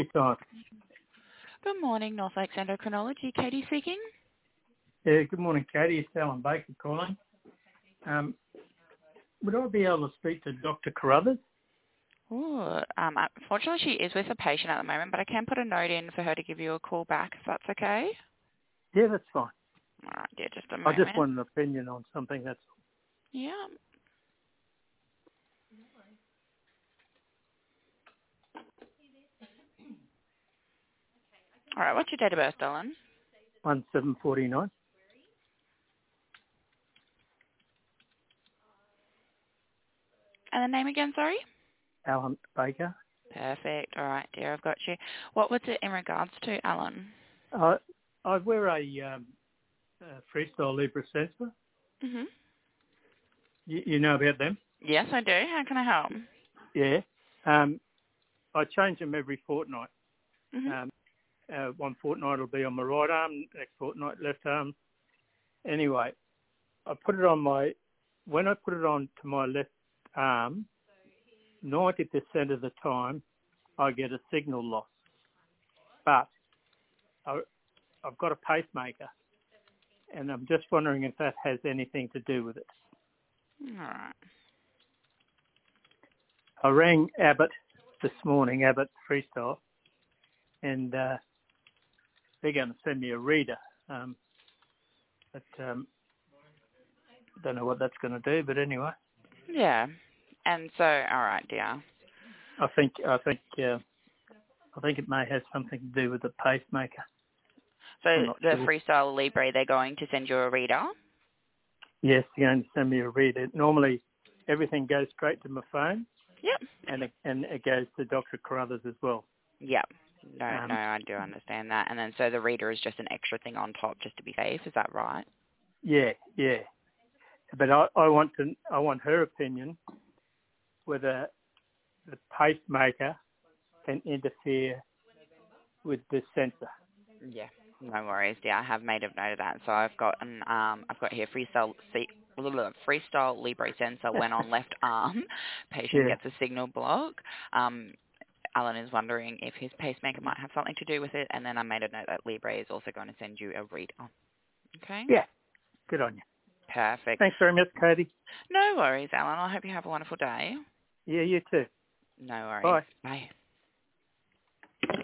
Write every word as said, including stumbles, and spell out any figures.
Hi. Good morning, North Lakes Endocrinology. Katie speaking. Yeah, good morning, Katie. It's Alan Baker calling. Um, would I be able to speak to Doctor Carruthers? Ooh, um, unfortunately, she is with a patient at the moment, but I can put a note in for her to give you a call back if that's okay. Yeah, that's fine. All right, dear, just a I just moment. want an opinion on something. That's Yeah. All right, what's your date of birth, darling? one seven forty nine. And the name again, sorry? Alan Baker. Perfect. All right, dear, I've got you. What was it in regards to, Alan? I I wear a, um, a Freestyle Libre sensor. Mhm. You, you know about them? Yes, I do. How can I help? Yeah. Um, I change them every fortnight. Mhm. Um, uh, one fortnight will be on my right arm, next fortnight left arm. Anyway, I put it on my when I put it on to my left arm. ninety percent of the time, I get a signal loss. But I, I've got a pacemaker, and I'm just wondering if that has anything to do with it. All right. I rang Abbott this morning, Abbott Freestyle, and uh, they're going to send me a reader. Um, but um, don't know what that's going to do. But anyway, Yeah. And so, all right, dear. I think I think uh, I think it may have something to do with the pacemaker. I'm So not the sure. Freestyle Libre, they're going to send you a reader? Yes, they're going to send me a reader. Normally, everything goes straight to my phone. Yep. and it, and it goes to Doctor Carruthers as well. Yep. No, no, Um, I do understand that. And then so the reader is just an extra thing on top just to be safe. Is that right? yeah, yeah. But I, I want to, I want her opinion whether the pacemaker can interfere with the sensor. Yeah. No worries. Yeah, I have made a note of that. So I've got an um, I've got here freestyle see, freestyle Libre sensor when on left arm, patient yeah, gets a signal block. Um, Alan is wondering if his pacemaker might have something to do with it, and then I made a note that Libre is also going to send you a reader. Okay. yeah. Good on you. Perfect. Thanks very much, Katie. No worries, Alan. I hope you have a wonderful day. Yeah, you too. No worries. Bye. Bye.